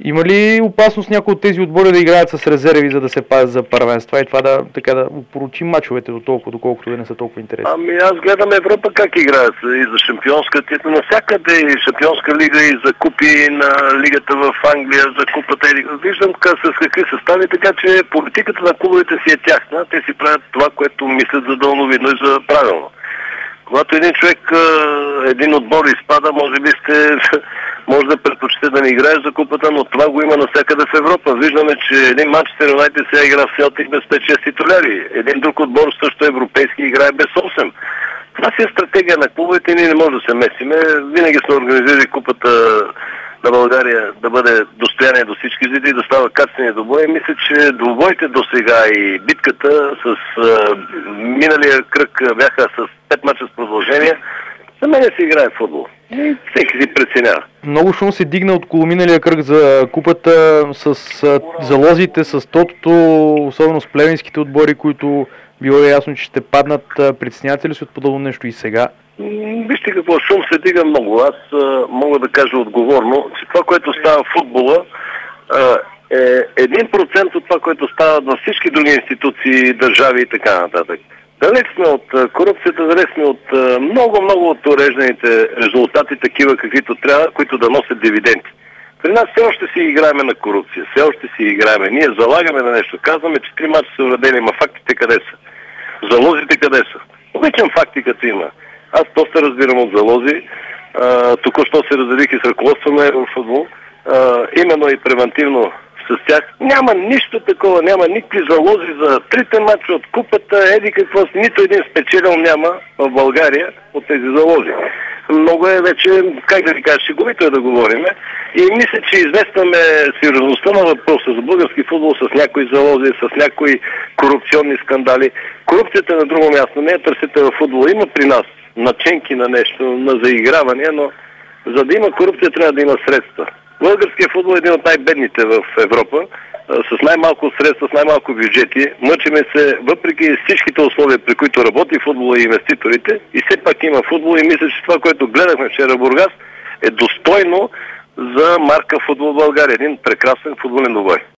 Има ли опасност някои от тези отбори да играят с резерви, за да се пазят за първенства и това да опорочи мачовете до толкова, доколкото да не са толкова интересни? Ами аз гледам Европа как играят и за шампионска титла, навсякъде и шампионска лига, и за купи на лигата в Англия, за купата. Виждам с какви състави, така че политиката на клубовете си е тяхна. Те си правят това, което мислят за дълновидно и за правилно. Когато един човек, един отбор изпада, може би може да предпочете да не играе за купата, но това го има навсякъде в Европа. Виждаме, че един Манчестър Юнайтед сега игра в Селтик без 5-6 титуляри. Един друг отбор също европейски играе без 8. Това си е стратегия на клубовете и ние не можем да се месиме. Винаги сме организирали купата на България да бъде достояние до всички зрители и да става качествени двубой. Мисля, че двубоите до сега и битката с миналия кръг бяха с 5 мача с продължение. За мен се играе футбол. И всеки си преценява. Много шум се дигна от миналия кръг за купата с залозите, с тотото, особено с плевенските отбори, които било ясно, че ще паднат. Притеснявате ли се от подобно нещо и сега? Вижте какво шум се дига много. Аз мога да кажа отговорно, че това, което става в футбола, е 1% от това, което става във всички други институции, държави и така нататък. Далеч сме от корупцията, далеч сме от много от урежданите резултати, такива каквито трябва, които да носят дивиденти. При нас все още си играеме на корупция, все още си играеме. Ние залагаме на нещо, казваме, че 3 мача са уредени, ма фактите къде са? Залозите къде са? Обичам факти като има. Аз доста разбирам от залози. Току-що се разделих и с ръководство на Еврофутбол. Именно и превентивно с тях. Няма нищо такова, няма никакви залози за 3-те мача от купата, какво си, нито един спечелил няма в България от тези залози. Много е вече, как да ви кажа, шеговито е да говориме. И мисля, че известваме сериозността на въпроса за български футбол с някои залози, с някои корупционни скандали. Корупцията на друго място не е търсите във футбола. Има при нас наченки на нещо, на заигравания, но за да има корупция трябва да има средства. Българският футбол е един от най-бедните в Европа, с най-малко средства, с най-малко бюджети. Мъчиме се, въпреки всичките условия, при които работи футбола и инвеститорите, и все пак има футбол и мисля, че това, което гледахме вчера в Бургас, е достойно за марка футбол в България. Един прекрасен футболен двубой.